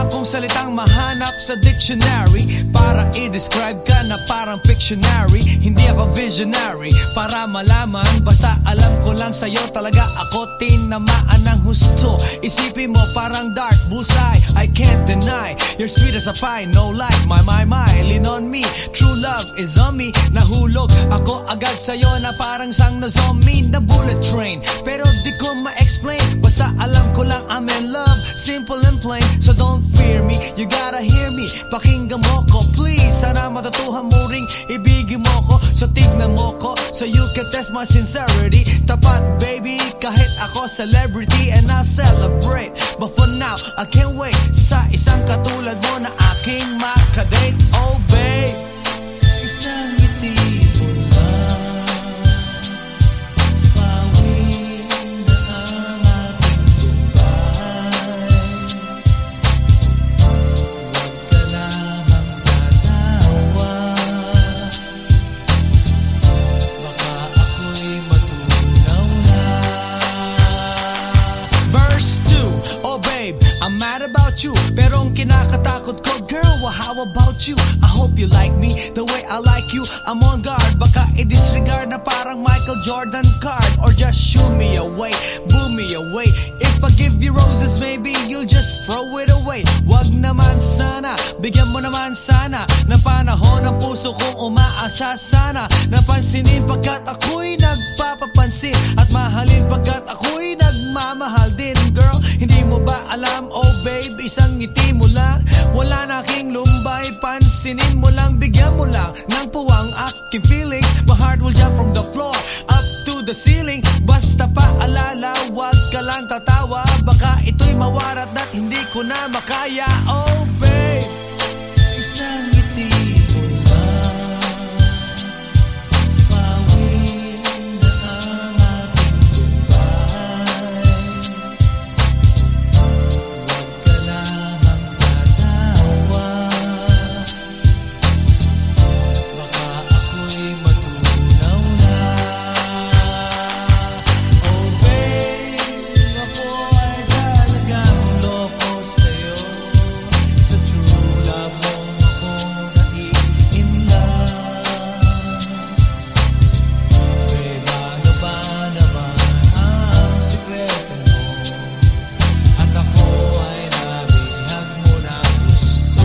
akong salitang mahanap sa dictionary para i-describe ka na parang Pictionary. Hindi ako visionary para malaman, basta alam ko lang sa'yo talaga ako tinamaan ng husto. Isipin mo parang dark bullseye, I can't deny. You're sweet as a pie, no lie, my, lean on me. True love is on me. Nahulog ako agad sa'yo na parang sang na zombie na bullet train. Pero di ko ma-explain, basta alam ko lang I'm in love, simple and plain. So don't fear me, you gotta hear me. Pakinggan mo ko please, sana matutuhan mo ring ibigin mo ko. So tignan mo ko, so you can test my sincerity. Tapat baby, kahit ako celebrity and I'll celebrate. But for now, I can't wait sa isang katulad mo na aking makadate. Oh babe, isang ngiti mo lang, pawin na ang ating goodbye. Huwag ka lamang tatawa, baka ako'y matunaw na. Verse 2, oh babe, I'm mad about you, pero ang kinakatakot ko, girl, well, how about you? I hope you like me the way I like you. I'm on guard, baka i-disregard na parang Michael Jordan card, or just shoo me away, boo me away. If I give you roses, maybe you'll just throw it away. Wag naman sana, bigyan mo naman sana ng panahon ng puso kong umaasa sana. Napansinin pagkat ako'y nagpapapansin, at mahalin pagkat ako'y nagmamahal din. Girl, hindi mo ba alam, oh babe, isang ngiti mo lang, wala na aking lumbay. Pansinin mo lang, bigyan mo lang ng puwang aking feelings. My heart will jump from the floor up to the ceiling. Basta paalala, wag ka lang tatawa, baka ito'y mawarat at hindi ko na makaya. Oh babe, isang ngiti mo lang, pawin na ang ating goodbye. Huwag ka lamang tatawa, baka ako'y matunaw na. Oh babe, ako ay talagang loko sa'yo. Sa true love mo ako nai-in-love. Babe, ano ba naman ang sikreto mo? At ako ay nabihag mo ng gusto.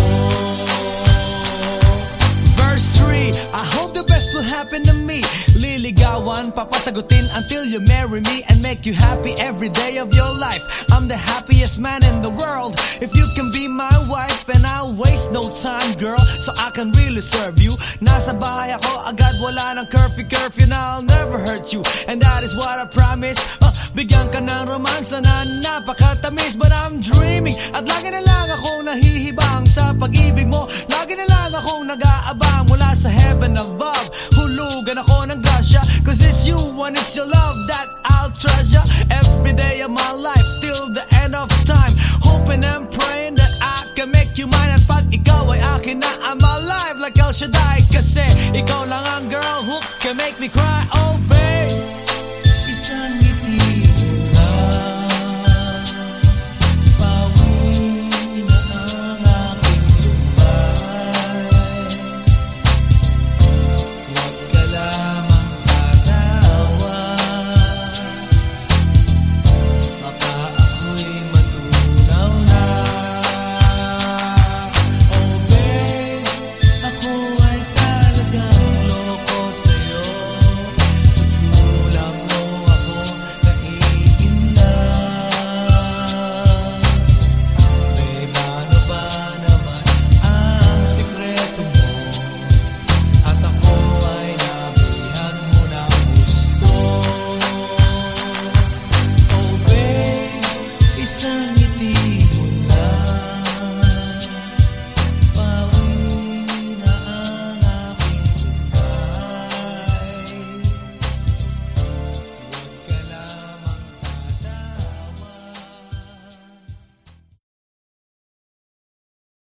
Verse 3, I hope the best will happen to me. Liligawan, papasagutin until you marry me and make you happy every day of your life. I'm the happiest man in the world if you can be my wife, and I'll waste no time, girl, so I can really serve you. Nasa bahay ako agad, wala ng curfew na I'll never hurt you, and that is what I promise. Bigyan ka ng romansa na napakatamis, but I'm dreaming, at lagi na lang akong nahihibang sa pag-ibig mo. Lagi na lang akong nag-aabang mula sa heaven above. Hulugan ako ng grasya, cause it's you and it's your love that I'll treasure every day of my life till the end of time. Hoping and praying that I can make you mine, at pag ikaw ay akin na, I'm alive like El Shaddai. Kasi ikaw lang ang girl who can make me cry. Oh babe, isang